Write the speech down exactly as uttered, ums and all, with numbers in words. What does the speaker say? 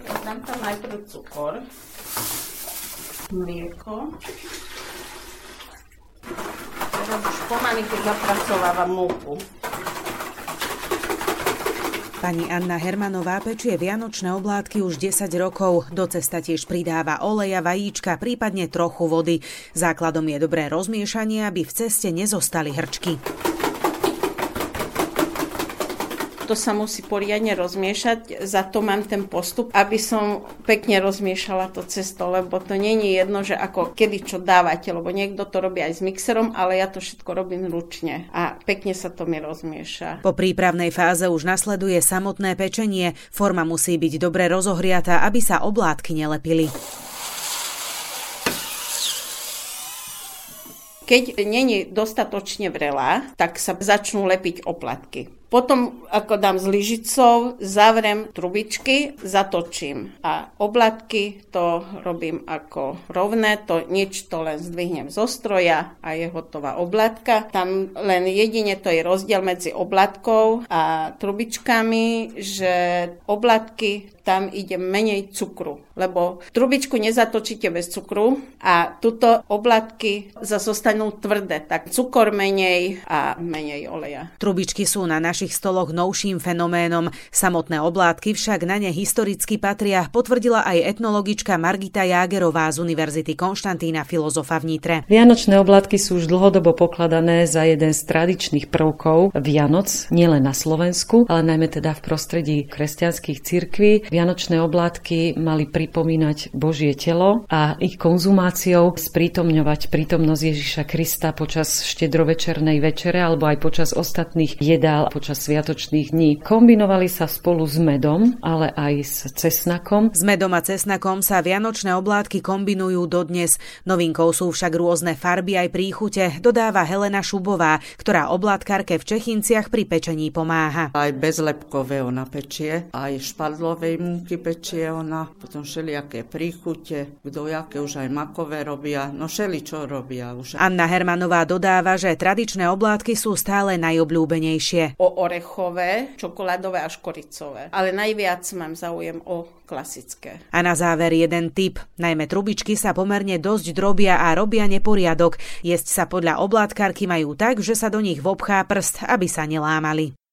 Dám tam najprv cukor, mlieko. Teraz už pomaly, keď zapracovávam múku. Pani Anna Hermanová pečie vianočné oblátky už desať rokov. Do cesta tiež pridáva oleja, vajíčka, prípadne trochu vody. Základom je dobré rozmiešanie, aby v ceste nezostali hrčky. To sa musí poriadne rozmiešať, za to mám ten postup, aby som pekne rozmiešala to cesto, lebo to nie je jedno, že ako kedy čo dávate, lebo niekto to robí aj s mixerom, ale ja to všetko robím ručne a pekne sa to mi rozmieša. Po prípravnej fáze už nasleduje samotné pečenie. Forma musí byť dobre rozohriatá, aby sa oblátky nelepili. Keď nie je dostatočne vrelá, tak sa začnú lepiť oplatky. Potom, ako dám s lyžicou, zavrem trubičky, zatočím. A oblátky to robím ako rovné, to nič to len zdvihnem zo stroja a je hotová oblátka. Tam len jedine to je rozdiel medzi oblátkou a trubičkami, že oblátky tam ide menej cukru, lebo trubičku nezatočíte bez cukru a tuto oblátky zase zostanú tvrdé, tak cukor menej a menej oleja. Trubičky sú na našich stoloch novším fenoménom. Samotné oblátky však na ne historicky patria, potvrdila aj etnologička Margita Jágerová z Univerzity Konštantína Filozofa v Nitre. Vianočné oblátky sú už dlhodobo pokladané za jeden z tradičných prvkov Vianoc, nielen na Slovensku, ale najmä teda v prostredí kresťanských cirkví. Vianočné oblátky mali pripomínať Božie telo a ich konzumáciou sprítomňovať prítomnosť Ježiša Krista počas štedrovečernej večere alebo aj počas ostatných jedál, počas sviatočných dní. Kombinovali sa spolu s medom, ale aj s cesnakom. S medom a cesnakom sa vianočné oblátky kombinujú dodnes. Novinkou sú však rôzne farby aj príchute, dodáva Helena Šubová, ktorá oblátkárke v Čechinciach pri pečení pomáha. Aj bezlepkové ona pečie, aj špadlovej múky pečie ona, potom všelijaké príchute, kto jaké už aj makové robia, no všeličo robia už. Anna Hermanová dodáva, že tradičné oblátky sú stále najobľúbenejšie. O orechové, čokoládové a škoricové, ale najviac mám záujem o klasické. A na záver jeden tip. Najmä trubičky sa pomerne dosť drobia a robia neporiadok. Jesť sa podľa oblátkárky majú tak, že sa do nich vopchá prst, aby sa nelámali.